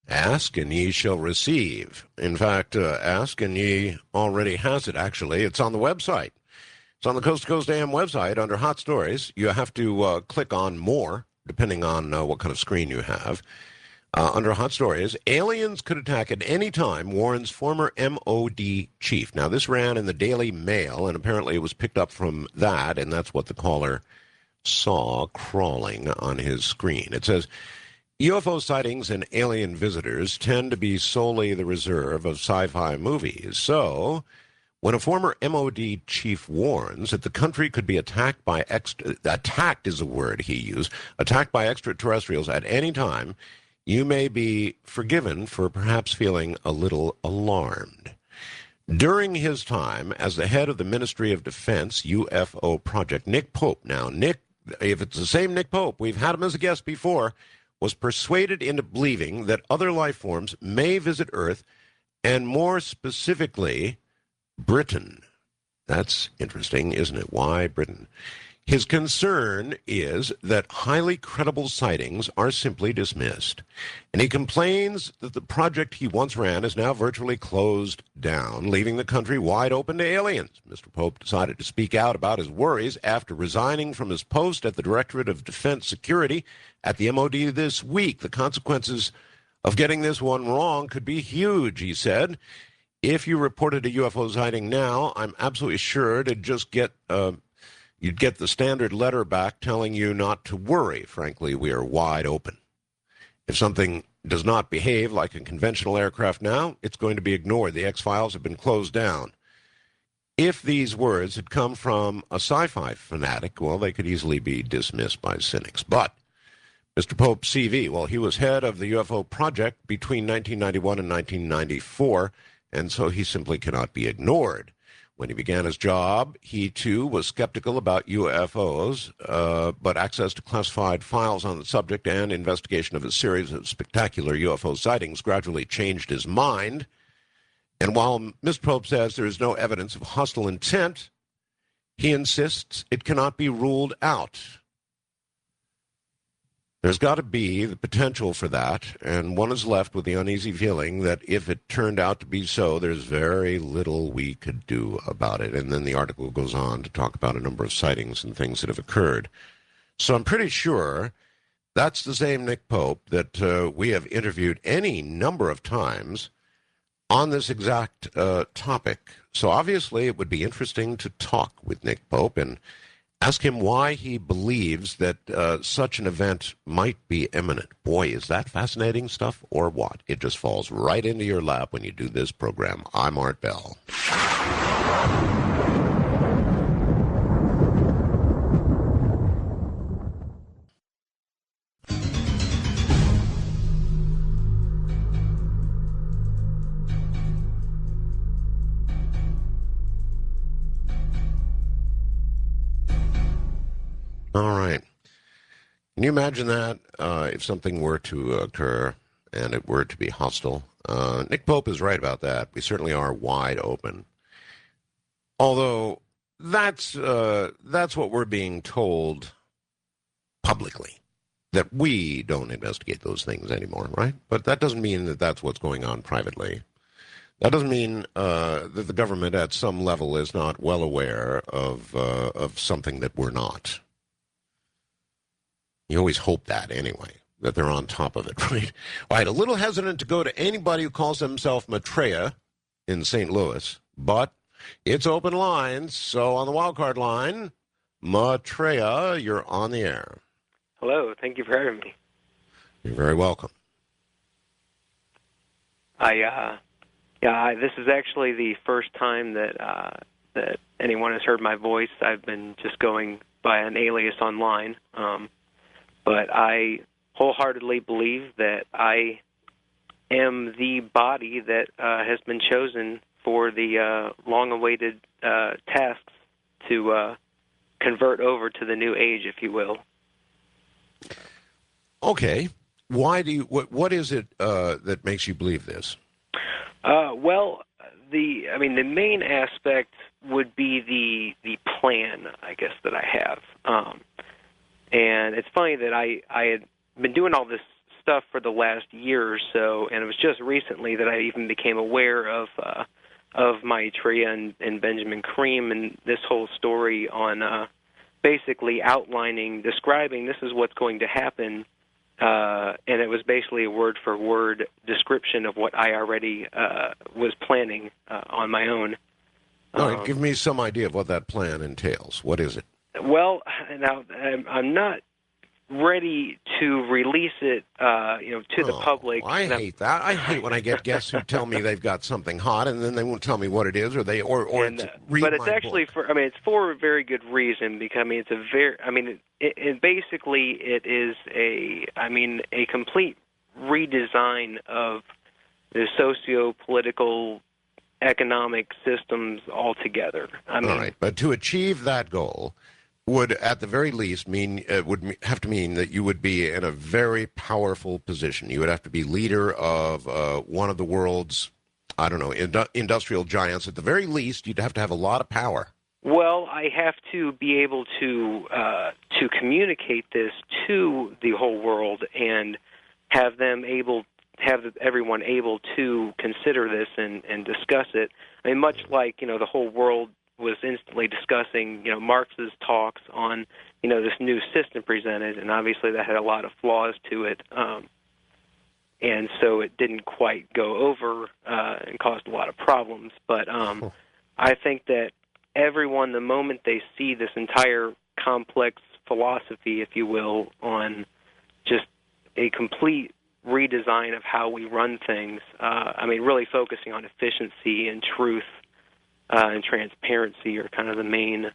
Ask and ye shall receive. In fact, Ask and ye already has it, actually. It's on the website. It's on the Coast to Coast AM website under Hot Stories. You have to click on More, depending on what kind of screen you have. Under Hot Stories, aliens could attack at any time, warns former MOD chief. Now, this ran in the Daily Mail, and apparently it was picked up from that, and that's what the caller saw crawling on his screen. It says, UFO sightings and alien visitors tend to be solely the reserve of sci-fi movies. So, when a former MOD chief warns that the country could be attacked by attacked is a word he used, attacked by extraterrestrials at any time, you may be forgiven for perhaps feeling a little alarmed. During his time as the head of the Ministry of Defense UFO project, Nick Pope, now Nick, if it's the same Nick Pope, we've had him as a guest before, was persuaded into believing that other life forms may visit Earth, and more specifically, Britain. That's interesting, isn't it? Why Britain? His concern is that highly credible sightings are simply dismissed, and he complains that the project he once ran is now virtually closed down, leaving the country wide open to aliens. Mr. Pope decided to speak out about his worries after resigning from his post at the Directorate of Defense Security at the MOD this week. The consequences of getting this one wrong could be huge, he said. If you reported a UFO sighting now, I'm absolutely sure to just you'd get the standard letter back telling you not to worry. Frankly, we are wide open. If something does not behave like a conventional aircraft now, it's going to be ignored. The X-Files have been closed down. If these words had come from a sci-fi fanatic, well, they could easily be dismissed by cynics. But Mr. Pope's CV, well, he was head of the UFO project between 1991 and 1994, and so he simply cannot be ignored. When he began his job, he too was skeptical about UFOs, but access to classified files on the subject and investigation of a series of spectacular UFO sightings gradually changed his mind. And while Mr. Pope says there is no evidence of hostile intent, he insists it cannot be ruled out. There's got to be the potential for that, and one is left with the uneasy feeling that if it turned out to be so, there's very little we could do about it. And then the article goes on to talk about a number of sightings and things that have occurred. So I'm pretty sure that's the same Nick Pope that we have interviewed any number of times on this exact topic. So obviously it would be interesting to talk with Nick Pope and ask him why he believes that such an event might be imminent. Boy, is that fascinating stuff or what? It just falls right into your lap when you do this program. I'm Art Bell. All right. Can you imagine that if something were to occur and it were to be hostile? Nick Pope is right about that. We certainly are wide open. Although that's what we're being told publicly, that we don't investigate those things anymore, right? But that doesn't mean that that's what's going on privately. That doesn't mean that the government at some level is not well aware of something that we're not. You always hope that anyway, that they're on top of it, right? All right, a little hesitant to go to anybody who calls himself Maitreya in St. Louis, but it's open lines. So on the wildcard line, Maitreya, you're on the air. Hello, thank you for having me. You're very welcome. This is actually the first time that anyone has heard my voice. I've been just going by an alias online. But I wholeheartly believe that I am the body that has been chosen for the long-awaited tasks to convert over to the new age, if you will. Okay. Why do you? What is it that makes you believe this? The main aspect would be the plan, I guess, that I have. And it's funny that I had been doing all this stuff for the last year or so, and it was just recently that I even became aware of Maitreya and Benjamin Creme and this whole story on basically describing this is what's going to happen, and it was basically a word-for-word description of what I already was planning on my own. All right, give me some idea of what that plan entails. What is it? Well, now I'm not ready to release it, to the public. I hate that. I hate when I get guests who tell me they've got something hot and then they won't tell me what it is, or read but it's my actually book. it's for a very good reason, because basically it is a complete redesign of the socio-political economic systems altogether. All right, but to achieve that goal would, at the very least, have to mean that you would be in a very powerful position. You would have to be leader of one of the world's, I don't know, industrial giants. At the very least, you'd have to have a lot of power. Well, I have to be able to communicate this to the whole world and have everyone able to consider this and discuss it. I mean, much like the whole world was instantly discussing Marx's talks on this new system presented, and obviously that had a lot of flaws to it, and so it didn't quite go over and caused a lot of problems. But I think that everyone, the moment they see this entire complex philosophy, if you will, on just a complete redesign of how we run things, really focusing on efficiency and truth and transparency are kind of the main,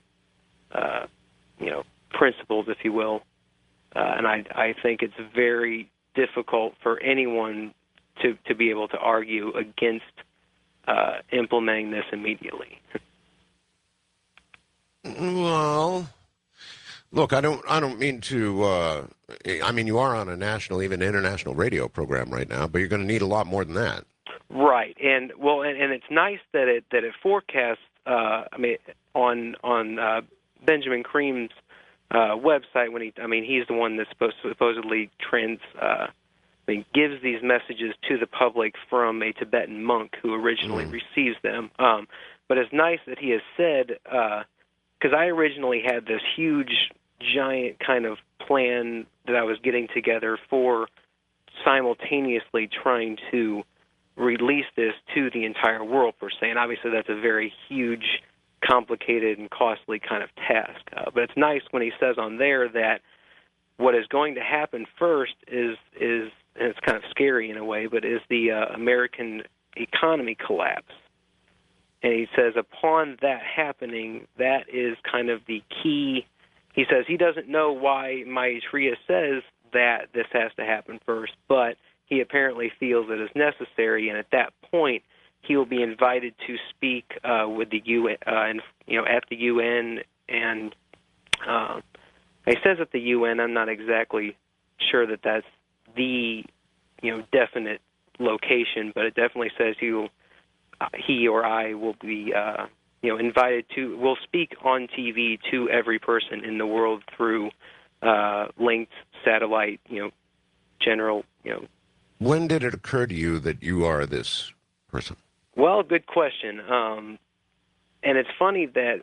principles, if you will. And I think it's very difficult for anyone to be able to argue against implementing this immediately. Well, look, I don't mean to. You are on a national, even international radio program right now, but you're going to need a lot more than that. Right, and it's nice that it forecasts. On Benjamin Creme's website, when he's the one that's supposedly gives these messages to the public from a Tibetan monk who originally receives them. But it's nice that he has said, because I originally had this huge, giant kind of plan that I was getting together for simultaneously trying to release this to the entire world, per se. And obviously that's a very huge, complicated, and costly kind of task. But it's nice when he says on there that what is going to happen first is and it's kind of scary in a way, but is the American economy collapse. And he says upon that happening, that is kind of the key. He says he doesn't know why Maitreya says that this has to happen first, but he apparently feels it is necessary, and at that point, he will be invited to speak with the UN, at the UN, and he says at the UN. I'm not exactly sure that that's the definite location, but it definitely says he or I will be invited to. Will speak on TV to every person in the world through linked satellite, general, When did it occur to you that you are this person? Well, good question. And it's funny that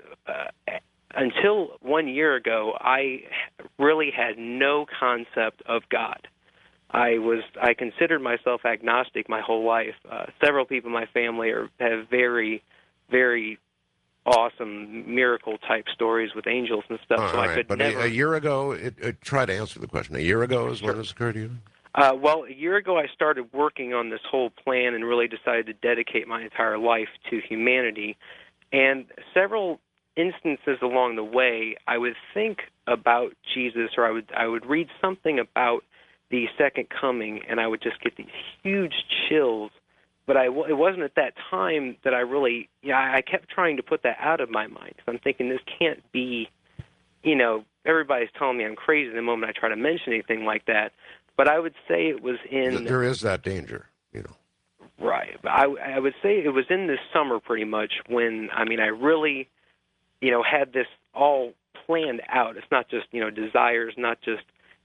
until 1 year ago, I really had no concept of God. I considered myself agnostic my whole life. Several people in my family have very, very awesome miracle-type stories with angels and stuff. So I could never. A year ago, try to answer the question. A year ago is when this occurred to you? Well, a year ago I started working on this whole plan and really decided to dedicate my entire life to humanity. And several instances along the way, I would think about Jesus, or I would read something about the second coming, and I would just get these huge chills. But it wasn't at that time that I really, I kept trying to put that out of my mind, because I'm thinking this can't be, everybody's telling me I'm crazy the moment I try to mention anything like that. But I would say it was in... There is that danger, Right. I would say it was in this summer pretty much when, I really, had this all planned out. It's not just, desires, not just,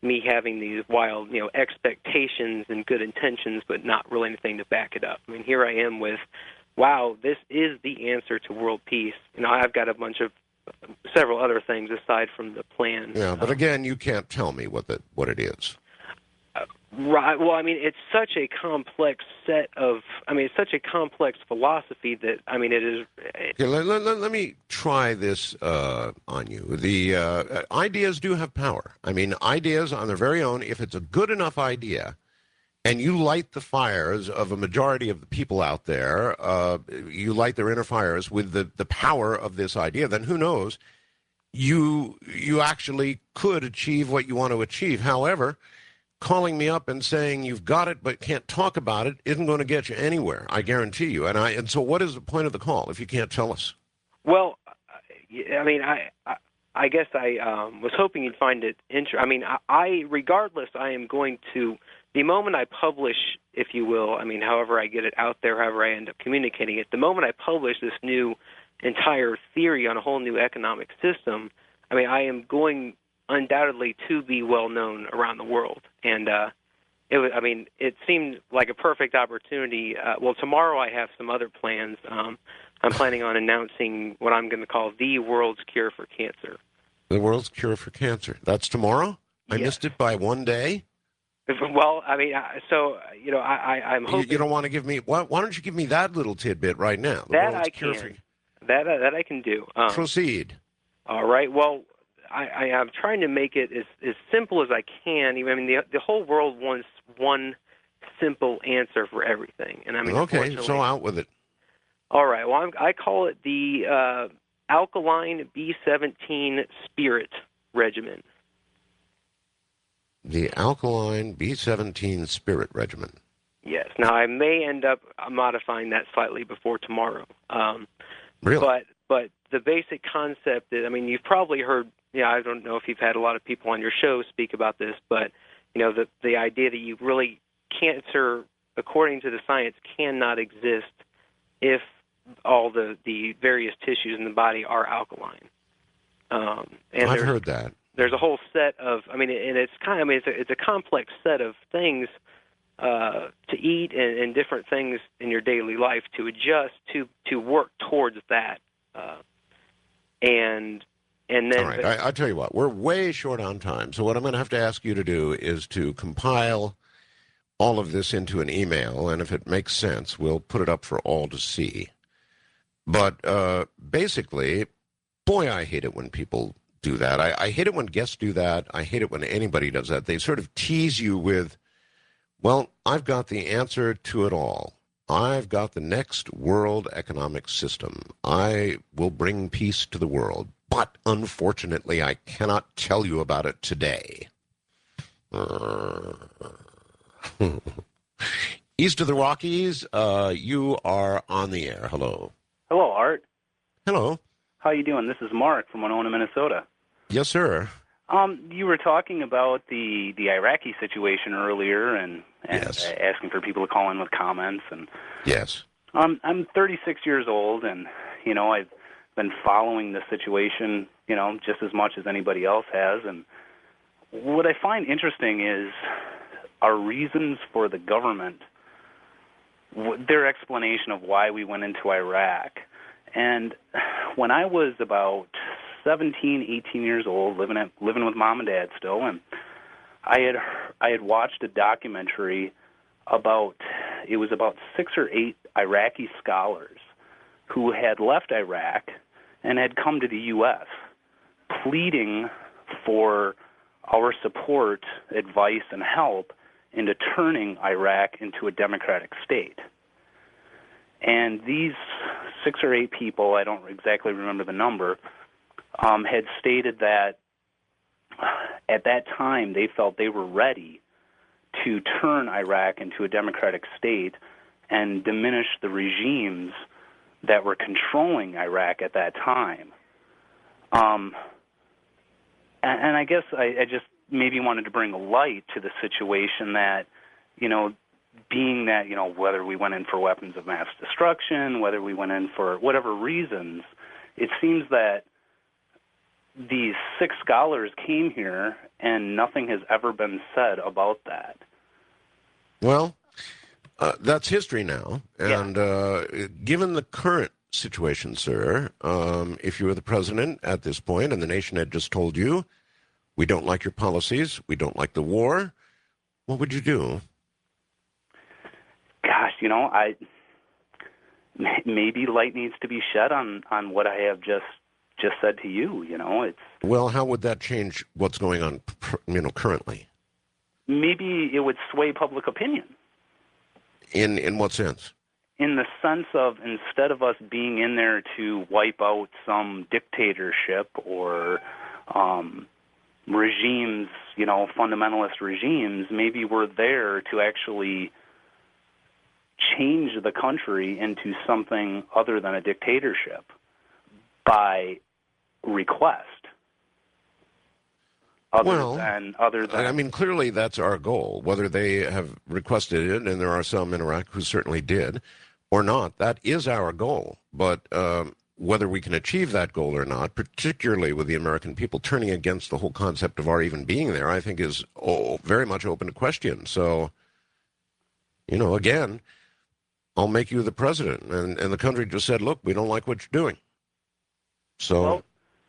me having these wild, expectations and good intentions, but not really anything to back it up. I mean, here I am with, wow, this is the answer to world peace. I've got several other things aside from the plan. Yeah, but again, you can't tell me what it is. Right. Well, I mean, it's such a complex it's such a complex philosophy that, it is. Okay, let me try this on you. The ideas do have power. I mean, ideas on their very own, if it's a good enough idea, and you light the fires of a majority of the people out there, you light their inner fires with the power of this idea, then who knows, you actually could achieve what you want to achieve. However, calling me up and saying you've got it but can't talk about it isn't going to get you anywhere, I guarantee you. And so what is the point of the call if you can't tell us? Well, I mean, I guess I was hoping you'd find it interesting. I mean, regardless, I am going to, the moment I publish, if you will, I mean, however I get it out there, however I end up communicating it, the moment I publish this new entire theory on a whole new economic system, I mean, I am going undoubtedly to be well known around the world. And it seemed like a perfect opportunity. Well, tomorrow I have some other plans. I'm planning on announcing what I'm going to call the world's cure for cancer. The world's cure for cancer. That's tomorrow? I Yes. missed it by one day? Well, I mean, I'm hoping... You don't want to give me... Why don't you give me that little tidbit right now? That I can. That I can do. Proceed. All right. Well, I am trying to make it as simple as I can. I mean, the whole world wants one simple answer for everything. And I mean, okay, so out with it. All right. Well, I call it the alkaline B17 spirit regimen. The alkaline B17 spirit regimen. Yes. Now, I may end up modifying that slightly before tomorrow. Really? But the basic concept is, I mean, you've probably heard, I don't know if you've had a lot of people on your show speak about this, but, the idea that you really, cancer, according to the science, cannot exist if all the various tissues in the body are alkaline. And I've heard that. There's a whole set of, it's a complex set of things to eat and different things in your daily life to adjust to work towards that. And then... All right, I'll tell you what, we're way short on time, so what I'm going to have to ask you to do is to compile all of this into an email, and if it makes sense, we'll put it up for all to see. But basically, boy, I hate it when people do that. I hate it when guests do that. I hate it when anybody does that. They sort of tease you with, well, I've got the answer to it all. I've got the next world economic system. I will bring peace to the world. But unfortunately, I cannot tell you about it today. East of the Rockies, you are on the air. Hello. Hello, Art. Hello. How you doing? This is Mark from Winona, Minnesota. Yes, sir. You were talking about the Iraqi situation earlier and yes. Asking for people to call in with comments. And yes. I'm 36 years old, and I've been following the situation just as much as anybody else has. And what I find interesting is our reasons for the government, their explanation of why we went into Iraq. And when I was about 17, 18 years old, living with mom and dad still, and I had watched a documentary about 6 or 8 Iraqi scholars who had left Iraq and had come to the U.S. pleading for our support, advice, and help into turning Iraq into a democratic state. And these 6 or 8 people, I don't exactly remember the number, had stated that at that time they felt they were ready to turn Iraq into a democratic state and diminish the regimes that were controlling Iraq at that time. And I guess I just maybe wanted to bring a light to the situation that, being that, whether we went in for weapons of mass destruction, whether we went in for whatever reasons, it seems that these 6 scholars came here, and nothing has ever been said about that. Well, that's history now. And given the current situation, sir, if you were the president at this point and the nation had just told you, we don't like your policies, we don't like the war, what would you do? Gosh, maybe light needs to be shed on what I have just said to you. It's, well, how would that change what's going on, currently? Maybe it would sway public opinion. In what sense? In the sense of, instead of us being in there to wipe out some dictatorship or regimes, fundamentalist regimes, maybe we're there to actually change the country into something other than a dictatorship by request. Other than I mean, clearly that's our goal. Whether they have requested it, and there are some in Iraq who certainly did, or not, that is our goal. But whether we can achieve that goal or not, particularly with the American people turning against the whole concept of our even being there, I think is very much open to question. So, again, I'll make you the president. And the country just said, look, we don't like what you're doing. So... Well,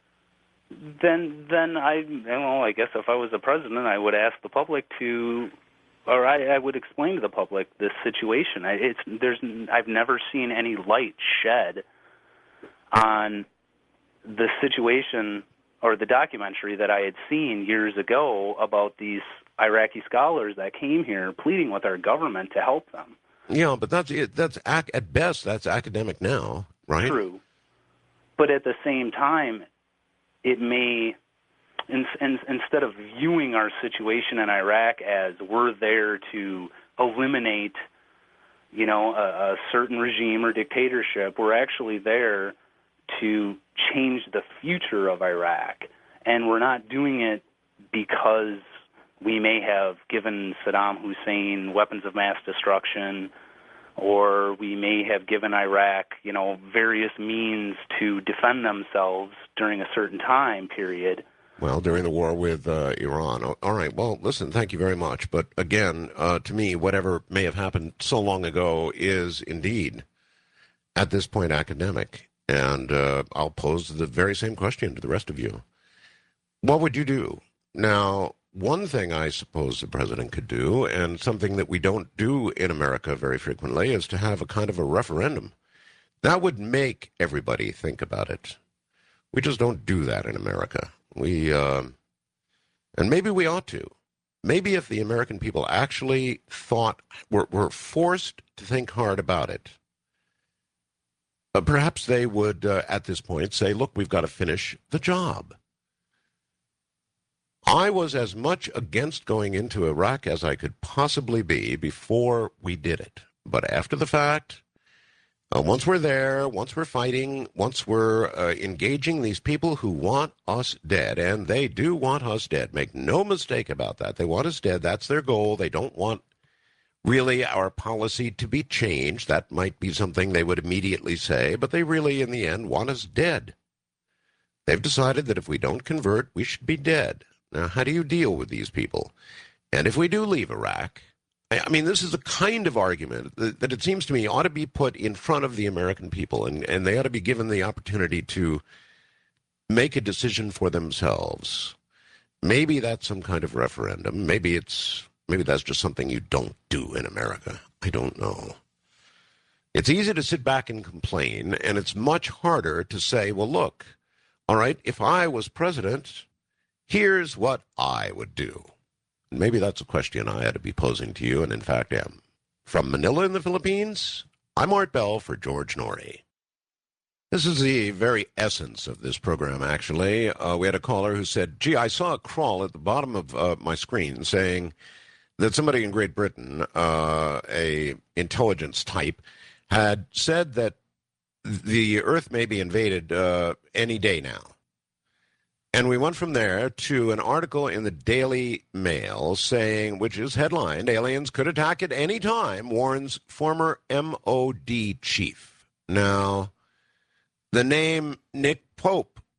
then I guess if I was the president, I would ask the public I would explain to the public this situation. I've never seen any light shed on the situation or the documentary that I had seen years ago about these Iraqi scholars that came here pleading with our government to help them. Yeah, but at best, that's academic now, right? True. But at the same time, it may, instead of viewing our situation in Iraq as we're there to eliminate, a certain regime or dictatorship, we're actually there to change the future of Iraq. And we're not doing it because we may have given Saddam Hussein weapons of mass destruction, or we may have given Iraq, various means to defend themselves during a certain time period. Well, during the war with Iran. All right. Well, listen, thank you very much. But again, to me, whatever may have happened so long ago is indeed, at this point, academic. And I'll pose the very same question to the rest of you. What would you do? Now, one thing I suppose the president could do, and something that we don't do in America very frequently, is to have a kind of a referendum. That would make everybody think about it. We just don't do that in America. And maybe we ought to. Maybe if the American people actually were forced to think hard about it, perhaps they would, at this point, say, look, we've got to finish the job. I was as much against going into Iraq as I could possibly be before we did it. But after the fact, once we're there, once we're fighting, once we're engaging these people who want us dead, and they do want us dead, make no mistake about that. They want us dead. That's their goal. They don't want really our policy to be changed. That might be something they would immediately say, but they really, in the end, want us dead. They've decided that if we don't convert, we should be dead. Now, how do you deal with these people? And if we do leave Iraq, I mean, this is the kind of argument that it seems to me ought to be put in front of the American people, and they ought to be given the opportunity to make a decision for themselves. Maybe that's some kind of referendum. Maybe that's just something you don't do in America. I don't know. It's easy to sit back and complain, and it's much harder to say, well, look, all right, if I was president, here's what I would do. Maybe that's a question I ought to be posing to you, and in fact am. From Manila in the Philippines, I'm Art Bell for George Norrie. This is the very essence of this program, actually. We had a caller who said, gee, I saw a crawl at the bottom of my screen saying that somebody in Great Britain, a intelligence type, had said that the Earth may be invaded any day now. And we went from there to an article in the Daily Mail saying, which is headlined, aliens could attack at any time, warns former MOD chief. Now, the name Nick Pope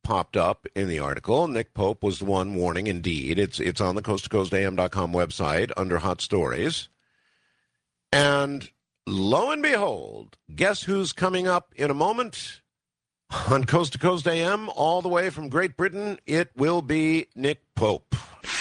popped up in the article. Nick Pope was the one warning. Indeed, it's on the coasttocoastam.com website under Hot Stories. And lo and behold, guess who's coming up in a moment on Coast to Coast AM, all the way from Great Britain? It will be Nick Pope.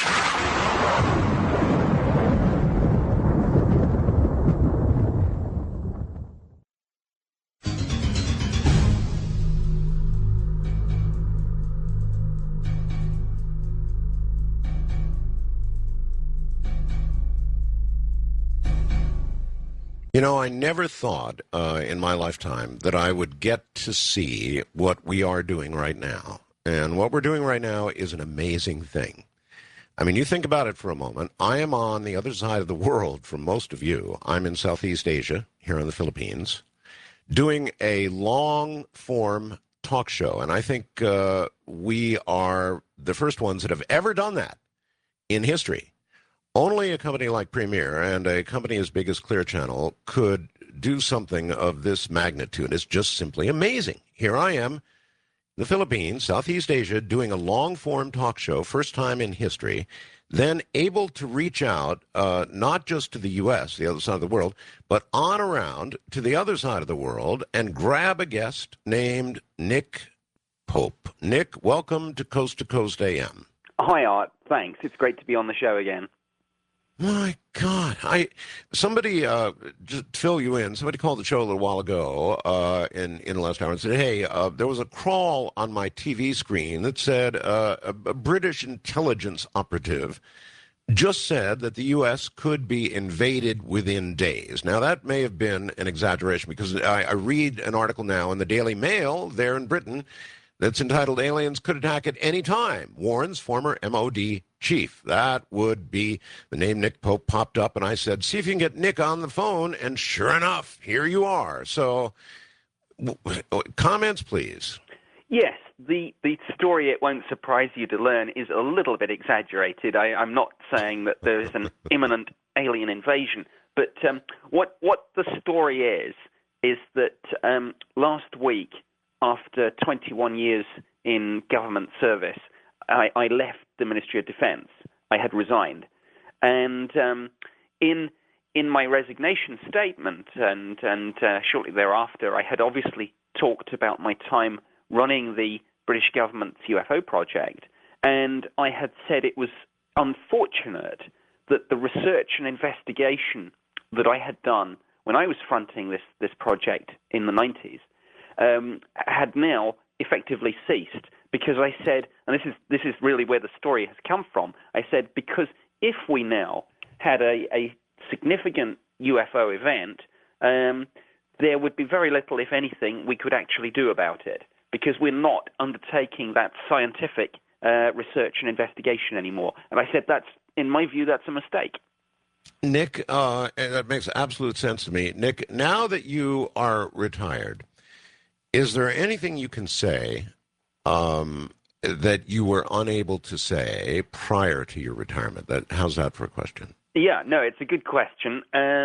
You know, I never thought in my lifetime that I would get to see what we are doing right now. And what we're doing right now is an amazing thing. I mean, you think about it for a moment. I am on the other side of the world from most of you. I'm in Southeast Asia, here in the Philippines, doing a long-form talk show. And I think we are the first ones that have ever done that in history. Only a company like Premier and a company as big as Clear Channel could do something of this magnitude. It's just simply amazing. Here I am, in the Philippines, Southeast Asia, doing a long-form talk show, first time in history, then able to reach out not just to the U.S., the other side of the world, but on around to the other side of the world and grab a guest named Nick Pope. Nick, welcome to Coast AM. Hi, Art. Thanks. It's great to be on the show again. My God, somebody just to fill you in. Somebody called the show a little while ago in the last hour and said, "Hey, there was a crawl on my TV screen that said a British intelligence operative just said that the U.S. could be invaded within days." Now, that may have been an exaggeration because I read an article now in the Daily Mail there in Britain that's entitled "Aliens Could Attack at Any Time," warns former MOD chief. That would be the name. Nick Pope popped up, and I said, see if you can get Nick on the phone, and sure enough, here you are. So, comments, please. Yes, the story, it won't surprise you to learn, is a little bit exaggerated. I'm not saying that there is an imminent alien invasion, but what the story is that last week, after 21 years in government service, I left the Ministry of Defense. I had resigned. And in my resignation statement and shortly thereafter, I had obviously talked about my time running the British government's UFO project. And I had said it was unfortunate that the research and investigation that I had done when I was fronting this project in the 90s had now effectively ceased, because I said, and this is really where the story has come from, I said, because if we now had a significant UFO event, there would be very little, if anything, we could actually do about it, because we're not undertaking that scientific research and investigation anymore. And I said, in my view, that's a mistake. Nick, that makes absolute sense to me. Nick, now that you are retired, is there anything you can say that you were unable to say prior to your retirement? How's that for a question? Yeah, no, it's a good question.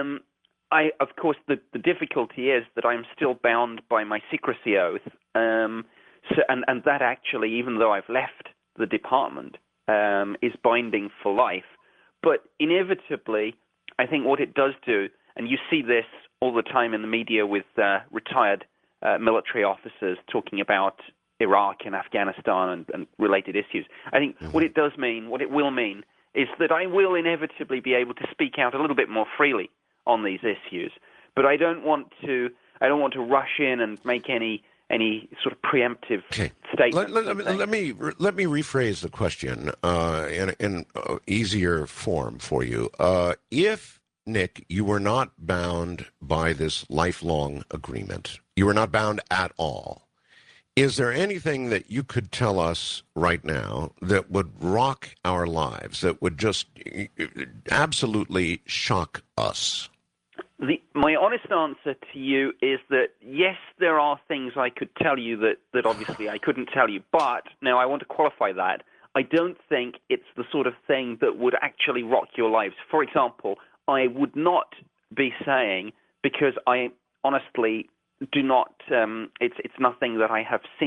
Of course, the difficulty is that I'm still bound by my secrecy oath, and that actually, even though I've left the department, is binding for life. But inevitably, I think what it does do, and you see this all the time in the media with retired military officers talking about Iraq and Afghanistan and related issues. I think what it will mean, is that I will inevitably be able to speak out a little bit more freely on these issues. But I don't want to rush in and make any sort of preemptive statement. Let me rephrase the question in easier form for you. If, Nick, you were not bound by this lifelong agreement, you were not bound at all, is there anything that you could tell us right now that would rock our lives, that would just absolutely shock us? My honest answer to you is that, yes, there are things I could tell you that obviously I couldn't tell you. But, now I want to qualify that, I don't think it's the sort of thing that would actually rock your lives. For example, I would not be saying, because I honestly do not, it's nothing that I have seen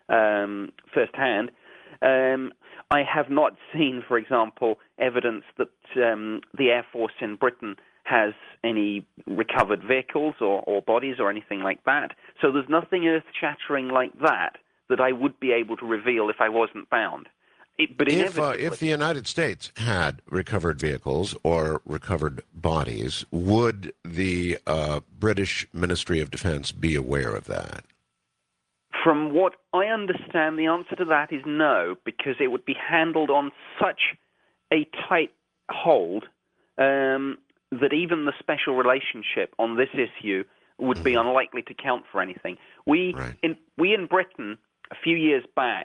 firsthand. I have not seen, for example, evidence that the Air Force in Britain has any recovered vehicles or bodies or anything like that. So there's nothing earth-shattering like that I would be able to reveal if I wasn't bound. But if the United States had recovered vehicles or recovered bodies, would the British Ministry of Defense be aware of that? From what I understand, the answer to that is no, because it would be handled on such a tight hold that even the special relationship on this issue would be unlikely to count for anything. We in Britain, a few years back,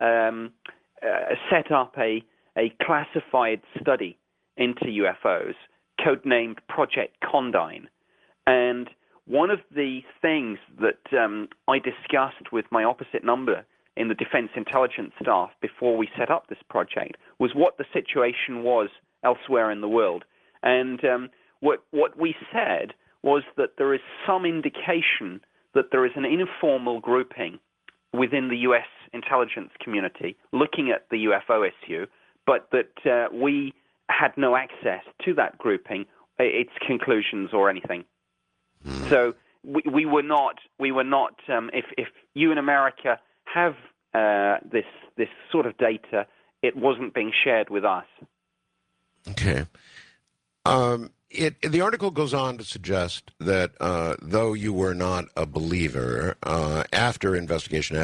set up a classified study into UFOs, codenamed Project Condign. And one of the things that I discussed with my opposite number in the Defense Intelligence Staff before we set up this project was what the situation was elsewhere in the world. And what we said was that there is some indication that there is an informal grouping within the U.S. intelligence community looking at the UFO issue, but that we had no access to that grouping, its conclusions or anything. So we were not. If you in America have this sort of data, it wasn't being shared with us. Okay. The article goes on to suggest that though you were not a believer, after investigation,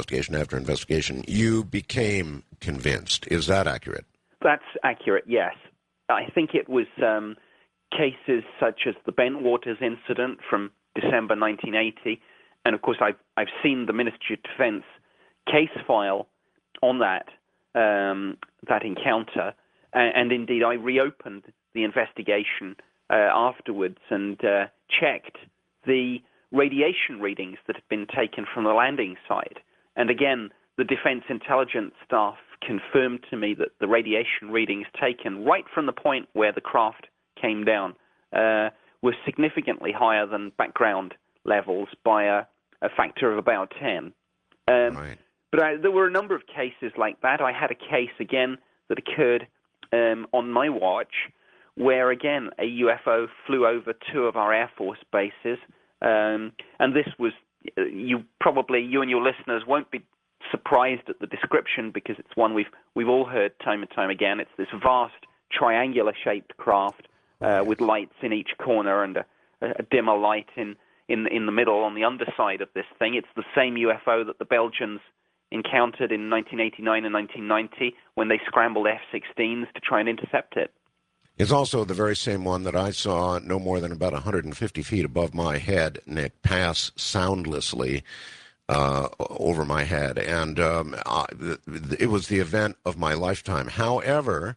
you became convinced. Is that accurate? That's accurate, yes. I think it was cases such as the Bentwaters incident from December 1980, and of course I've seen the Ministry of Defense case file on that encounter, and indeed I reopened the investigation afterwards and checked the radiation readings that had been taken from the landing site. And again, the Defense Intelligence Staff confirmed to me that the radiation readings taken right from the point where the craft came down were significantly higher than background levels by a factor of about 10. Right. But there were a number of cases like that. I had a case, again, that occurred on my watch, where, again, a UFO flew over two of our Air Force bases. And this was, you and your listeners won't be surprised at the description because it's one we've all heard time and time again. It's this vast triangular-shaped craft with lights in each corner and a dimmer light in the middle on the underside of this thing. It's the same UFO that the Belgians encountered in 1989 and 1990 when they scrambled F-16s to try and intercept it. It's also the very same one that I saw no more than about 150 feet above my head, Nick, pass soundlessly over my head. And it was the event of my lifetime. However,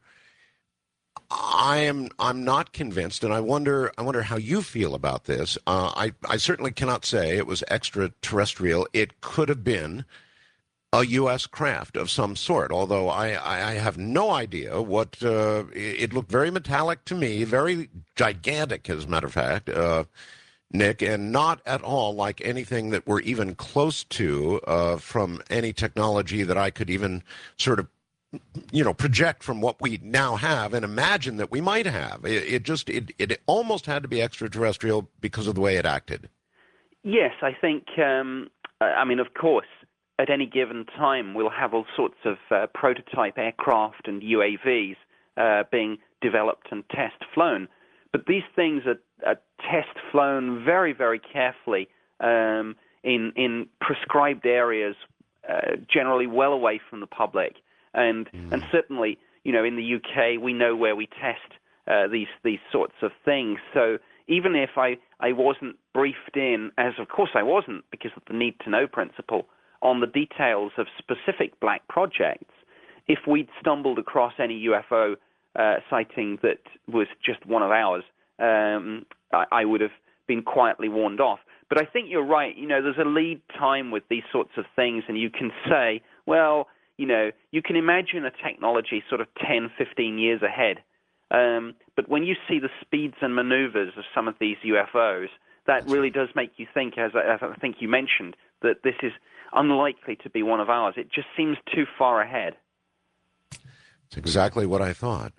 I'm not convinced, and I wonder how you feel about this. I certainly cannot say it was extraterrestrial. It could have been a U.S. craft of some sort, although I have no idea what... it looked very metallic to me, very gigantic, as a matter of fact, Nick, and not at all like anything that we're even close to from any technology that I could even sort of, project from what we now have and imagine that we might have. It almost had to be extraterrestrial because of the way it acted. Yes, I think, of course, at any given time, we'll have all sorts of prototype aircraft and UAVs being developed and test-flown. But these things are test-flown very, very carefully in prescribed areas, generally well away from the public. And certainly, in the UK, we know where we test these sorts of things. So even if I wasn't briefed in, as of course I wasn't because of the need-to-know principle, on the details of specific black projects, if we'd stumbled across any UFO sighting that was just one of ours, I would have been quietly warned off. But I think you're right. There's a lead time with these sorts of things, and you can say, well, you can imagine a technology sort of 10, 15 years ahead. But when you see the speeds and maneuvers of some of these UFOs, that really does make you think, as I think you mentioned, that this is unlikely to be one of ours. It just seems too far ahead. It's exactly what I thought.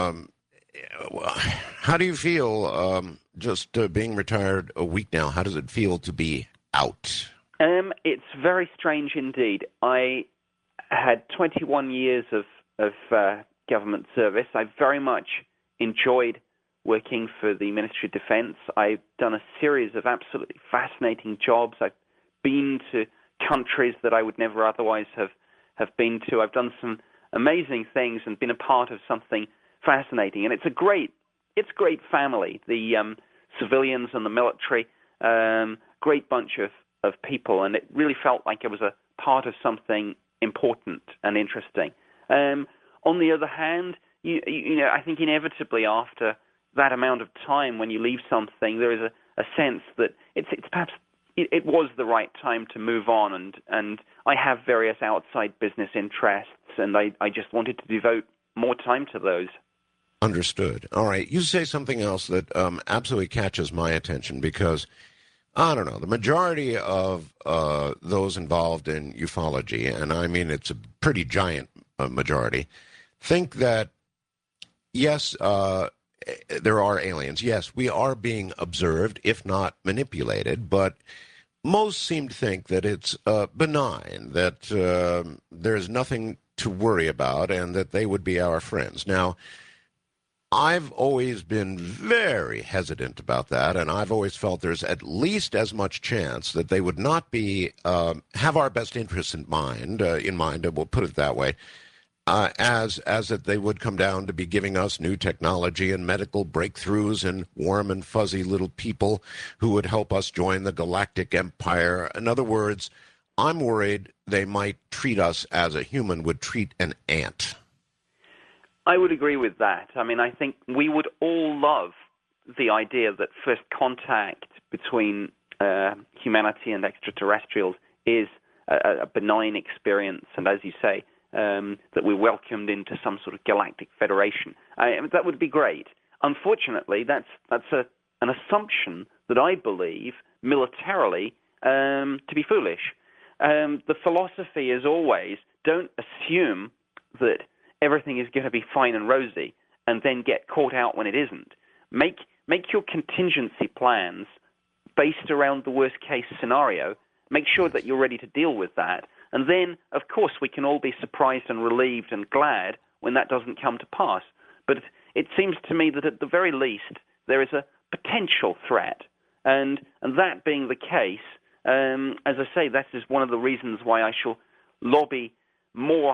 How do you feel just being retired a week now? How does it feel to be out? It's very strange indeed. I had 21 years of government service. I very much enjoyed working for the Ministry of Defense. I've done a series of absolutely fascinating jobs. I've been to countries that I would never otherwise have been to. I've done some amazing things and been a part of something fascinating. And it's great family, the civilians and the military, great bunch of people. And it really felt like it was a part of something important and interesting. On the other hand, you know, I think inevitably after that amount of time when you leave something, there is a sense that it's perhaps it was the right time to move on, and I have various outside business interests, and I just wanted to devote more time to those. Understood. All right. You say something else that absolutely catches my attention because, I don't know, the majority of those involved in ufology, and I mean it's a pretty giant majority, think that, yes, there are aliens. Yes, we are being observed, if not manipulated, but most seem to think that it's benign, that there's nothing to worry about, and that they would be our friends. Now, I've always been very hesitant about that, and I've always felt there's at least as much chance that they would not be have our best interests in mind, we'll put it that way, as that they would come down to be giving us new technology and medical breakthroughs and warm and fuzzy little people who would help us join the galactic empire. In other words, I'm worried they might treat us as a human would treat an ant. I would agree with that. I mean, I think we would all love the idea that first contact between humanity and extraterrestrials is a benign experience, and as you say, that we're welcomed into some sort of galactic federation. That would be great. Unfortunately, that's an assumption that I believe militarily to be foolish. The philosophy is always don't assume that everything is going to be fine and rosy and then get caught out when it isn't. Make your contingency plans based around the worst case scenario. Make sure that you're ready to deal with that. And then, of course, we can all be surprised and relieved and glad when that doesn't come to pass. But it seems to me that at the very least, there is a potential threat. And that being the case, as I say, that is one of the reasons why I shall lobby more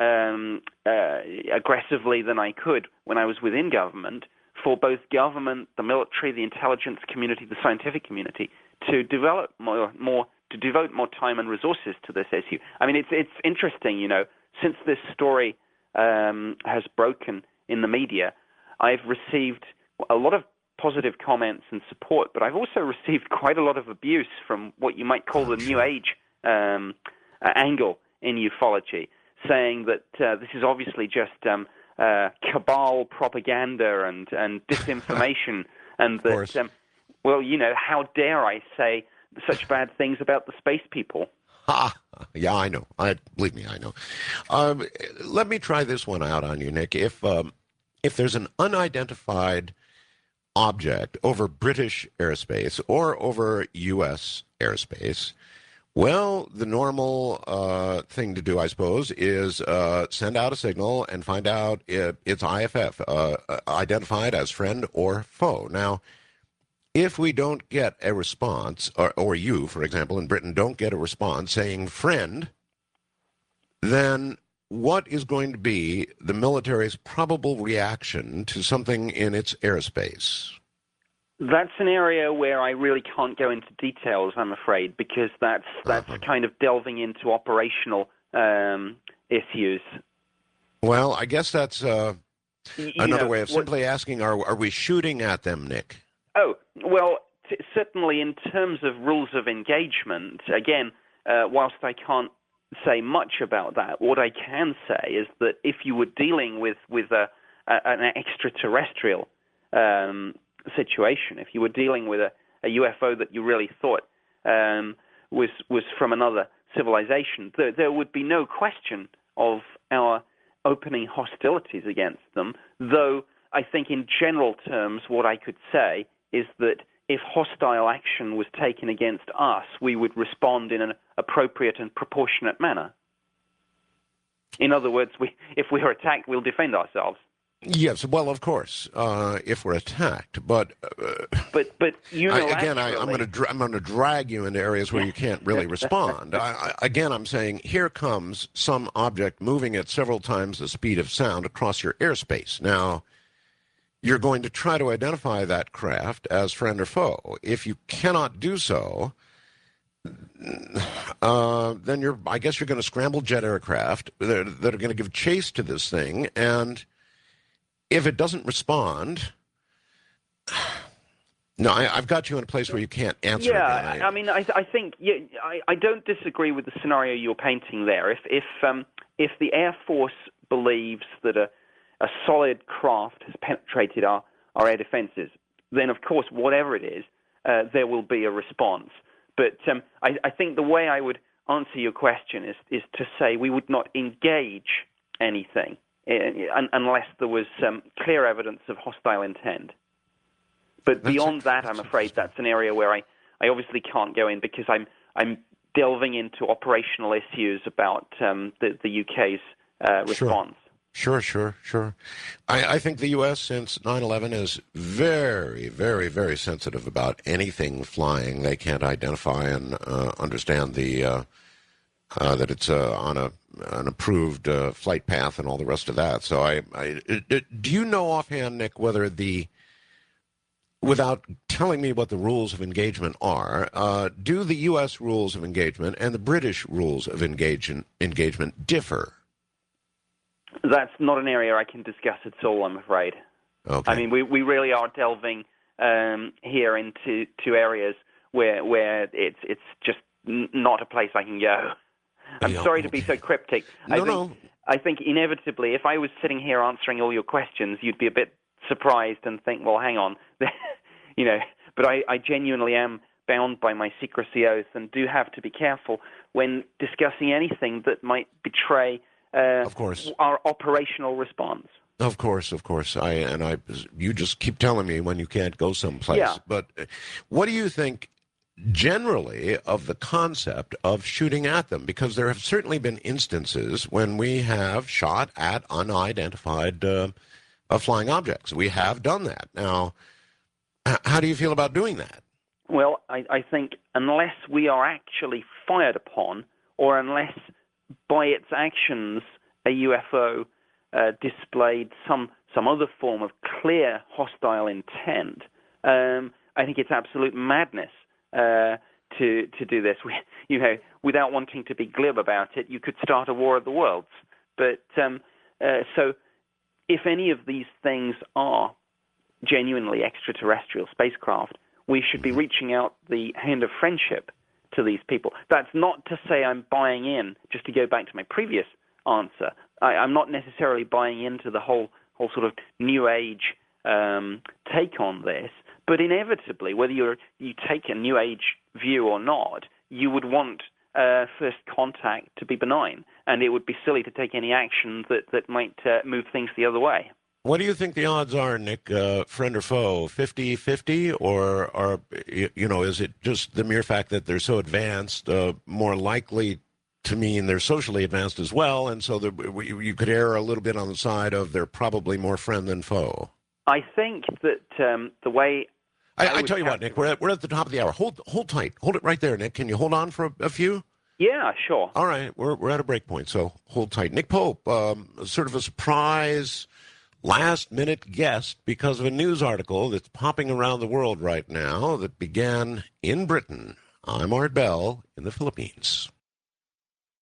aggressively than I could when I was within government for both government, the military, the intelligence community, the scientific community to develop to devote more time and resources to this issue. I mean, it's interesting, you know, since this story has broken in the media, I've received a lot of positive comments and support, but I've also received quite a lot of abuse from what you might call the New Age angle in ufology, saying that this is obviously just cabal propaganda and disinformation, and that, well, you know, how dare I say such bad things about the space people? Yeah, I know. Believe me, I know. Let me try this one out on you, Nick. If there's an unidentified object over British airspace or over U.S. airspace, well, the normal thing to do, I suppose, is send out a signal and find out if it's IFF, identified as friend or foe. Now, if we don't get a response, or you, for example, in Britain, don't get a response saying friend, then what is going to be the military's probable reaction to something in its airspace? That's an area where I really can't go into details, I'm afraid, because that's kind of delving into operational issues. Well, I guess that's another way of simply asking, are we shooting at them, Nick? Oh, well, certainly in terms of rules of engagement, again, whilst I can't say much about that, what I can say is that if you were dealing with an extraterrestrial situation, if you were dealing with a UFO that you really thought was from another civilization, there would be no question of our opening hostilities against them, though I think in general terms what I could say is that if hostile action was taken against us, we would respond in an appropriate and proportionate manner. In other words, if we are attacked, we'll defend ourselves. Yes, well, of course, if we're attacked, but unilaterally, I'm going to drag you into areas where you can't really respond. I'm saying here comes some object moving at several times the speed of sound across your airspace. Now, you're going to try to identify that craft as friend or foe. If you cannot do so, then I guess you're going to scramble jet aircraft that are going to give chase to this thing, and if it doesn't respond, no, I've got you in a place where you can't answer. Yeah, again. I mean, I think I don't disagree with the scenario you're painting there. If the Air Force believes that a solid craft has penetrated our air defenses, then of course, whatever it is, there will be a response. But I think the way I would answer your question is to say we would not engage anything unless there was clear evidence of hostile intent. But beyond that, I'm afraid that's an area where I obviously can't go in because I'm delving into operational issues about the UK's response. Sure. I think the U.S. since 9/11 is very, very, very sensitive about anything flying they can't identify and understand that it's on an approved flight path and all the rest of that. So do you know offhand, Nick, whether without telling me what the rules of engagement are, do the U.S. rules of engagement and the British rules of engagement differ? That's not an area I can discuss at all, I'm afraid. Okay. I mean, we really are delving here into areas where it's just not a place I can go. I'm sorry to be so cryptic. I think inevitably, if I was sitting here answering all your questions, you'd be a bit surprised and think, well, hang on, But I genuinely am bound by my secrecy oath and do have to be careful when discussing anything that might betray of course, our operational response. Of course. You just keep telling me when you can't go someplace. Yeah. But what do you think generally of the concept of shooting at them? Because there have certainly been instances when we have shot at unidentified flying objects. We have done that. Now, how do you feel about doing that? Well, I think unless we are actually fired upon, or unless by its actions a UFO displayed some other form of clear hostile intent, I think it's absolute madness to do this. Without wanting to be glib about it, you could start a war of the worlds. But so, if any of these things are genuinely extraterrestrial spacecraft, we should be reaching out the hand of friendship to these people. That's not to say I'm buying in, just to go back to my previous answer, I'm not necessarily buying into the whole sort of New Age take on this, but inevitably, whether you take a New Age view or not, you would want first contact to be benign, and it would be silly to take any action that might move things the other way. What do you think the odds are, Nick, friend or foe, 50-50, or is it just the mere fact that they're so advanced, more likely to mean they're socially advanced as well, and so you could err a little bit on the side of they're probably more friend than foe? I think that the way... I tell you what, Nick, we're at the top of the hour. Hold tight. Hold it right there, Nick. Can you hold on for a few? Yeah, sure. All right, we're at a break point, so hold tight. Nick Pope, sort of a surprise last-minute guest because of a news article that's popping around the world right now that began in Britain. I'm Art Bell in the Philippines.